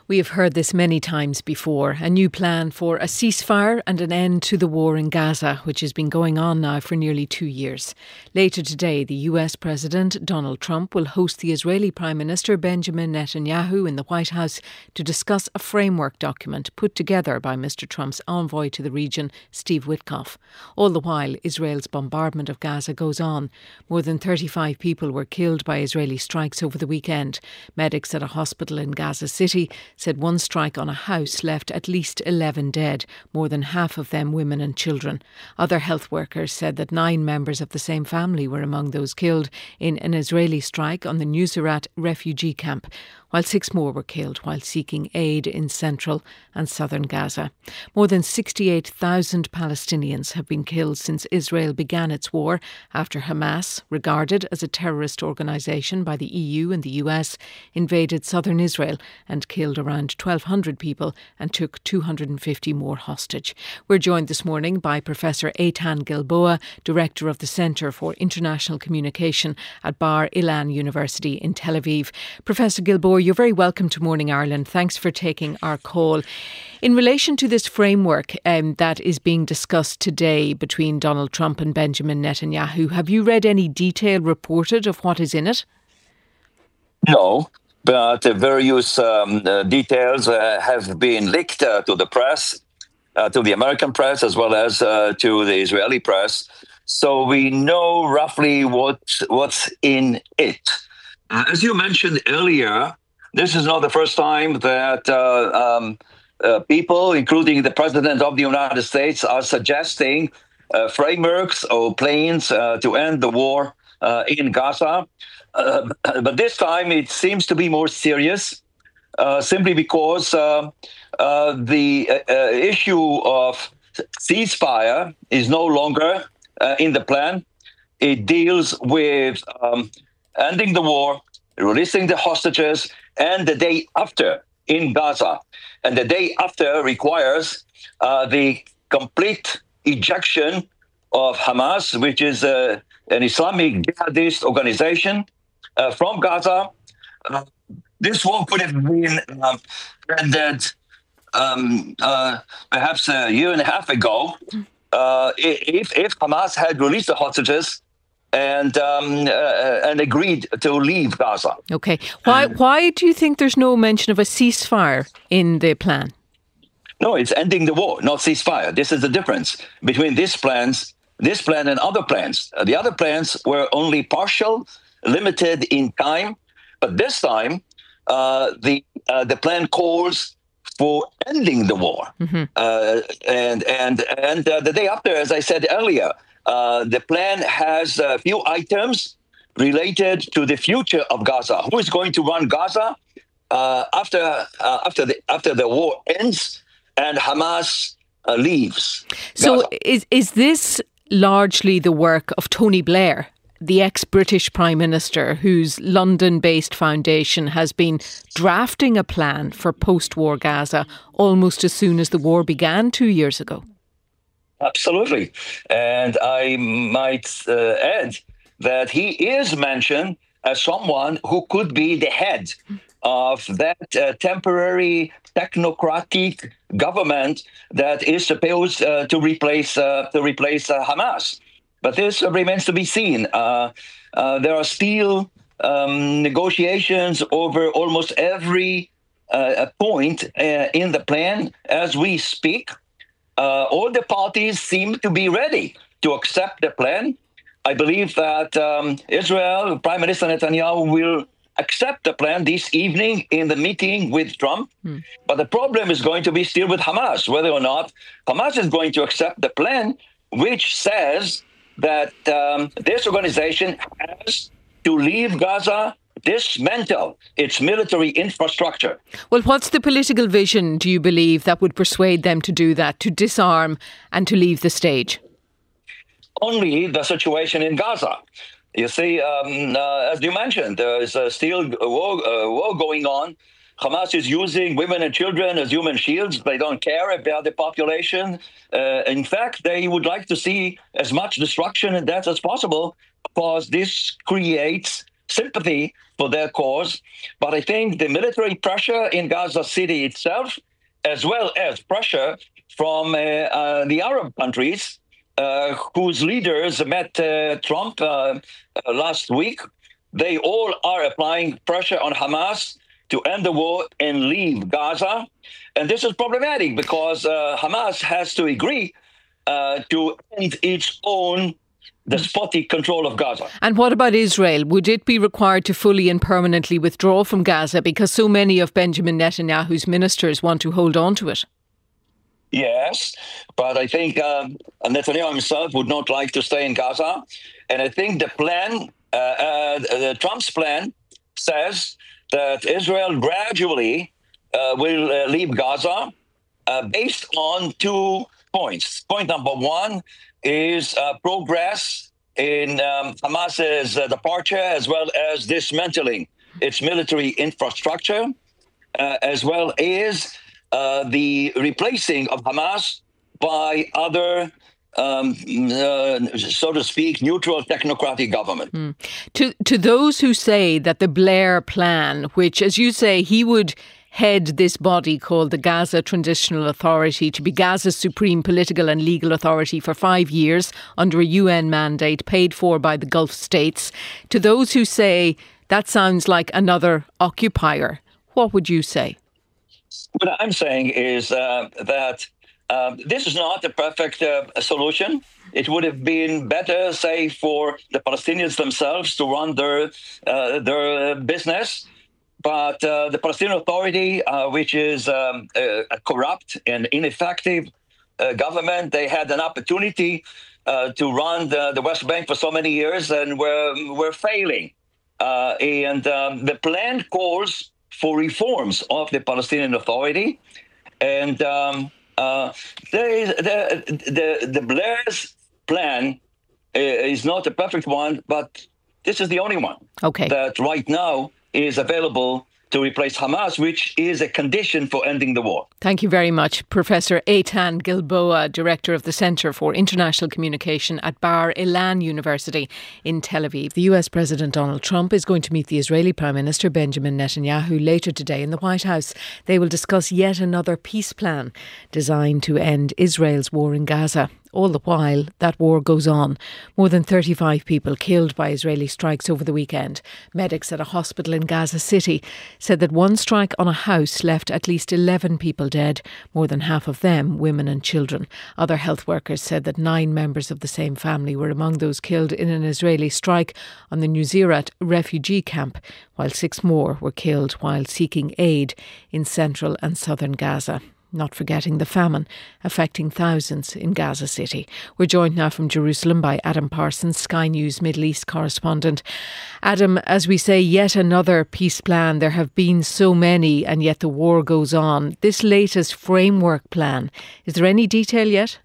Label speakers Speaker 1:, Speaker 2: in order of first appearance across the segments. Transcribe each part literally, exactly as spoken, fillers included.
Speaker 1: We have heard this many times before. A new plan for a ceasefire and an end to the war in Gaza, which has been going on now for nearly two years. Later today, the U S President Donald Trump will host the Israeli Prime Minister Benjamin Netanyahu in the White House to discuss a framework document put together by Mister Trump's envoy to the region, Steve Witkoff. All the while, Israel's bombardment of Gaza goes on. More than thirty-five people were killed by Israeli strikes over the weekend. Medics at a hospital in Gaza City said one strike on a house left at least eleven dead, more than half of them women and children. Other health workers said that nine members of the same family were among those killed in an Israeli strike on the Nuseirat refugee camp, while six more were killed while seeking aid in central and southern Gaza. More than sixty-eight thousand Palestinians have been killed since Israel began its war after Hamas, regarded as a terrorist organisation by the E U and the U S, invaded southern Israel and killed around twelve hundred people and took two hundred fifty more hostage. We're joined this morning by Professor Eitan Gilboa, Director of the Centre for International Communication at Bar Ilan University in Tel Aviv. Professor Gilboa, you're very welcome to Morning Ireland. Thanks for taking our call. In relation to this framework um, that is being discussed today between Donald Trump and Benjamin Netanyahu, have you read any detail reported of what is in it?
Speaker 2: No, but uh, various um, uh, details uh, have been leaked uh, to the press, uh, to the American press, as well as uh, to the Israeli press. So we know roughly what what's in it. Uh, as you mentioned earlier, this is not the first time that uh, um, uh, people, including the President of the United States, are suggesting uh, frameworks or plans uh, to end the war uh, in Gaza. Uh, but this time it seems to be more serious, uh, simply because uh, uh, the uh, issue of ceasefire is no longer uh, in the plan. It deals with um, ending the war, releasing the hostages, and the day after in Gaza. And the day after requires uh, the complete ejection of Hamas, which is uh, an Islamic jihadist organization, uh, from Gaza. Uh, this war could have been uh, ended um, uh, perhaps a year and a half ago uh, if, if Hamas had released the hostages and um, uh, and agreed to leave Gaza.
Speaker 1: Okay. Why um, why do you think there's no mention of a ceasefire in the plan?
Speaker 2: No, it's ending the war, not ceasefire. This is the difference between these plans, this plan and other plans. Uh, the other plans were only partial, limited in time, but this time uh, the uh, the plan calls for ending the war. Mm-hmm. Uh, and and and uh, the day after, as I said earlier, Uh, the plan has a few items related to the future of Gaza. Who is going to run Gaza uh, after uh, after the after the war ends and Hamas uh, leaves Gaza?
Speaker 1: So, is is this largely the work of Tony Blair, the ex-British Prime Minister, whose London-based foundation has been drafting a plan for post-war Gaza almost as soon as the war began two years ago?
Speaker 2: Absolutely. And I might uh, add that he is mentioned as someone who could be the head of that uh, temporary technocratic government that is supposed uh, to replace uh, to replace uh, Hamas. But this uh, remains to be seen. Uh, uh, there are still um, negotiations over almost every uh, point uh, in the plan as we speak. Uh, all the parties seem to be ready to accept the plan. I believe that um, Israel, Prime Minister Netanyahu, will accept the plan this evening in the meeting with Trump. Hmm. But the problem is going to be still with Hamas, whether or not Hamas is going to accept the plan, which says that um, this organization has to leave Gaza, dismantle its military infrastructure.
Speaker 1: Well, what's the political vision, do you believe, that would persuade them to do that, to disarm and to leave the stage?
Speaker 2: Only the situation in Gaza. You see, um, uh, as you mentioned, there is uh, still a war, uh, war going on. Hamas is using women and children as human shields. They don't care about the population. Uh, in fact, they would like to see as much destruction and death as possible, because this creates sympathy for their cause. But I think the military pressure in Gaza City itself, as well as pressure from uh, uh, the Arab countries, uh, whose leaders met uh, Trump uh, uh, last week, they all are applying pressure on Hamas to end the war and leave Gaza. And this is problematic because uh, Hamas has to agree uh, to end its own despotic control of Gaza.
Speaker 1: And what about Israel? Would it be required to fully and permanently withdraw from Gaza because so many of Benjamin Netanyahu's ministers want to hold on to it?
Speaker 2: Yes, but I think um, Netanyahu himself would not like to stay in Gaza. And I think the plan, uh, uh, the Trump's plan says that Israel gradually uh, will uh, leave Gaza uh, based on two points. Point number one is uh, progress in um, Hamas's uh, departure, as well as dismantling its military infrastructure, uh, as well as uh, the replacing of Hamas by other, um, uh, so to speak, neutral technocratic government.
Speaker 1: Mm. To to those who say that the Blair plan, which, as you say, he would head this body called the Gaza Transitional Authority to be Gaza's supreme political and legal authority for five years under a U N mandate paid for by the Gulf states. To those who say that sounds like another occupier, what would you say?
Speaker 2: What I'm saying is uh, that uh, this is not a perfect uh, solution. It would have been better, say, for the Palestinians themselves to run their uh, their business. But uh, the Palestinian Authority, uh, which is um, a, a corrupt and ineffective uh, government, they had an opportunity uh, to run the, the West Bank for so many years and were, were failing. Uh, and um, the plan calls for reforms of the Palestinian Authority. And um, uh, there is, the, the, the Blair's plan is not a perfect one, but this is the only one
Speaker 1: okay.
Speaker 2: that right now is available to replace Hamas, which is a condition for ending the war.
Speaker 1: Thank you very much, Professor Eitan Gilboa, Director of the Centre for International Communication at Bar Ilan University in Tel Aviv. The U S President Donald Trump is going to meet the Israeli Prime Minister Benjamin Netanyahu later today in the White House. They will discuss yet another peace plan designed to end Israel's war in Gaza. All the while, that war goes on. More than thirty-five people killed by Israeli strikes over the weekend. Medics at a hospital in Gaza City said that one strike on a house left at least eleven people dead, more than half of them women and children. Other health workers said that nine members of the same family were among those killed in an Israeli strike on the Nuseirat refugee camp, while six more were killed while seeking aid in central and southern Gaza. Not forgetting the famine affecting thousands in Gaza City. We're joined now from Jerusalem by Adam Parsons, Sky News Middle East correspondent. Adam, as we say, yet another peace plan. There have been so many, and yet the war goes on. This latest framework plan, is there any detail yet?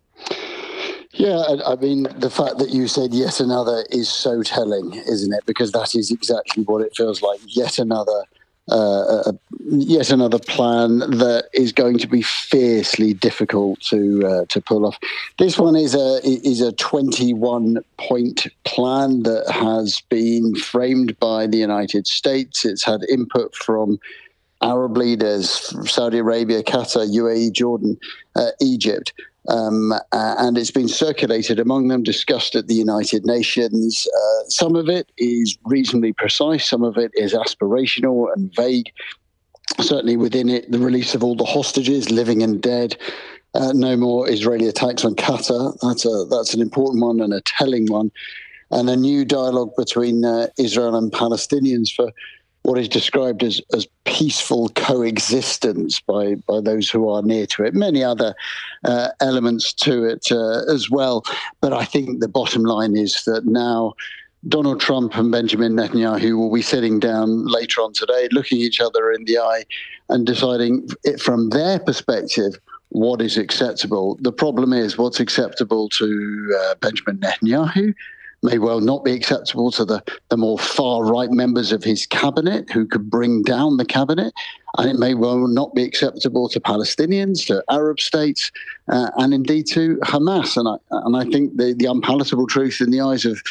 Speaker 3: Yeah, I mean, the fact that you said yet another is so telling, isn't it? Because that is exactly what it feels like. Yet another Uh, uh, yet another plan that is going to be fiercely difficult to uh, to pull off. This one is a is a twenty-one point plan that has been framed by the United States. It's had input from Arab leaders, Saudi Arabia, Qatar, U A E, Jordan, uh, Egypt. Um, uh, and it's been circulated among them, discussed at the United Nations. Uh, some of it is reasonably precise. Some of it is aspirational and vague. Certainly within it, the release of all the hostages, living and dead. Uh, no more Israeli attacks on Qatar. That's a that's an important one and a telling one. And a new dialogue between uh, Israel and Palestinians for what is described as, as peaceful coexistence by, by those who are near to it. Many other uh, elements to it uh, as well. But I think the bottom line is that now Donald Trump and Benjamin Netanyahu will be sitting down later on today, looking each other in the eye and deciding it from their perspective what is acceptable. The problem is what's acceptable to uh, Benjamin Netanyahu may well not be acceptable to the, the more far-right members of his cabinet who could bring down the cabinet. And it may well not be acceptable to Palestinians, to Arab states, uh, and indeed to Hamas. And I, and I think the, the unpalatable truth in the eyes of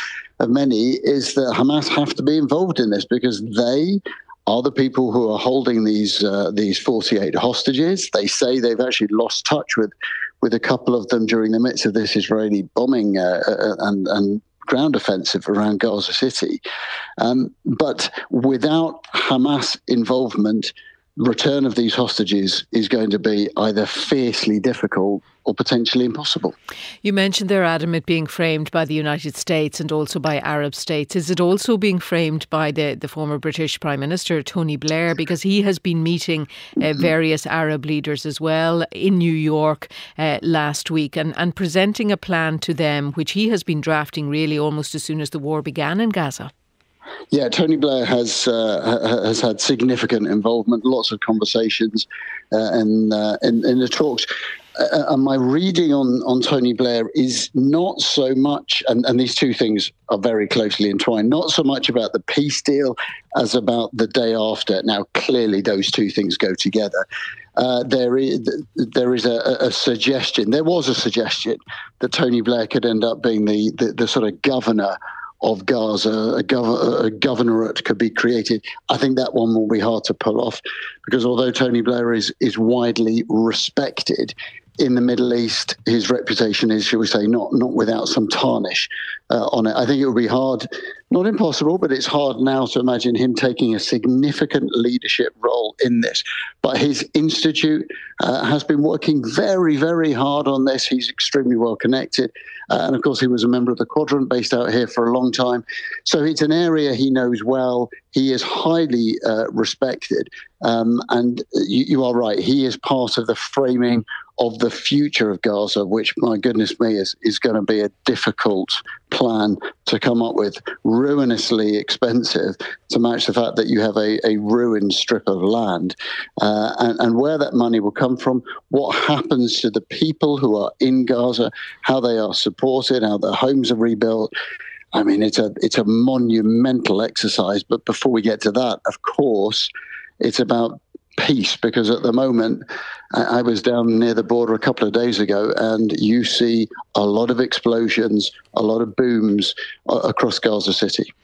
Speaker 3: of many is that Hamas have to be involved in this because they are the people who are holding these uh, these forty-eight hostages. They say they've actually lost touch with, with a couple of them during the midst of this Israeli bombing uh, and, and ground offensive around Gaza City. Um, but without Hamas involvement, return of these hostages is going to be either fiercely difficult or potentially impossible.
Speaker 1: You mentioned there, Adam, it being framed by the United States and also by Arab states. Is it also being framed by the, the former British Prime Minister, Tony Blair? Because he has been meeting uh, various Arab leaders as well in New York uh, last week and, and presenting a plan to them, which he has been drafting really almost as soon as the war began in Gaza.
Speaker 3: Yeah, Tony Blair has uh, has had significant involvement, lots of conversations uh, and uh, in, in the talks. Uh, and my reading on, on Tony Blair is not so much, and, and these two things are very closely entwined, not so much about the peace deal as about the day after. Now, clearly those two things go together. Uh, there is there is a, a suggestion, there was a suggestion that Tony Blair could end up being the, the, the sort of governor of Gaza, a, gov- a governorate could be created. I think that one will be hard to pull off because although Tony Blair is is widely respected in the Middle East, his reputation is, shall we say, not not without some tarnish uh, on it. I think it would be hard, not impossible, but it's hard now to imagine him taking a significant leadership role in this. But his institute uh, has been working very, very hard on this. He's extremely well connected. Uh, and of course, he was a member of the Quadrant based out here for a long time. So it's an area he knows well. He is highly uh, respected. Um, and you, you are right. He is part of the framing of the future of Gaza, which, my goodness me, is, is going to be a difficult plan to come up with, ruinously expensive to match the fact that you have a, a ruined strip of land. Uh, and, and where that money will come from, what happens to the people who are in Gaza, how they are supported, how their homes are rebuilt. I mean, it's a it's a monumental exercise. But before we get to that, of course, it's about peace, because at the moment, I was down near the border a couple of days ago, and you see a lot of explosions, a lot of booms across Gaza City.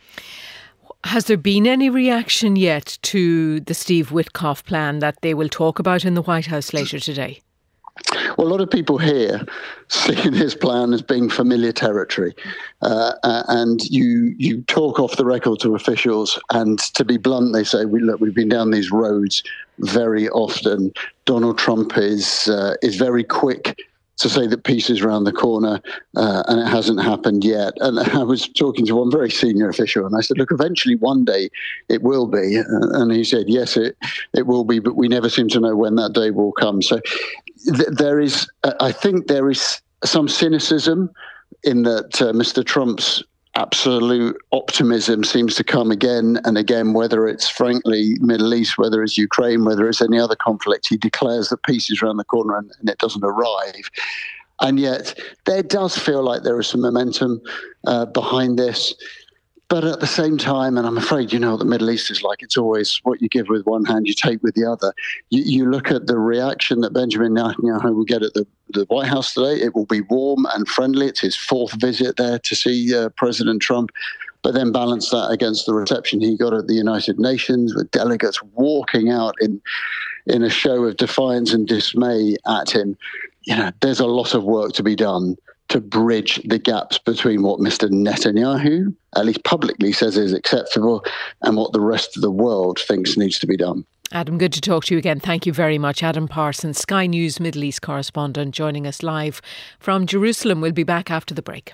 Speaker 1: Has there been any reaction yet to the Steve Witkoff plan that they will talk about in the White House later today?
Speaker 3: Well, a lot of people here see this plan as being familiar territory. Uh, and you you talk off the record to officials, and to be blunt, they say, we, look, we've been down these roads very often. Donald Trump is uh, is very quick to say that peace is around the corner, uh, and it hasn't happened yet. And I was talking to one very senior official, and I said, look, eventually one day it will be. Uh, and he said, yes, it, it will be, but we never seem to know when that day will come. So th- there is, uh, I think there is some cynicism in that uh, Mister Trump's absolute optimism seems to come again and again, whether it's, frankly, Middle East, whether it's Ukraine, whether it's any other conflict. He declares that peace is around the corner and, and it doesn't arrive. And yet there does feel like there is some momentum uh, behind this. But at the same time, and I'm afraid you know what the Middle East is like, it's always what you give with one hand, you take with the other. You, you look at the reaction that Benjamin Netanyahu will get at the, the White House today. It will be warm and friendly. It's his fourth visit there to see uh, President Trump. But then balance that against the reception he got at the United Nations, with delegates walking out in in a show of defiance and dismay at him. You know, there's a lot of work to be done to bridge the gaps between what Mister Netanyahu, at least publicly, says is acceptable and what the rest of the world thinks needs to be done.
Speaker 1: Adam, good to talk to you again. Thank you very much. Adam Parsons, Sky News Middle East correspondent, joining us live from Jerusalem. We'll be back after the break.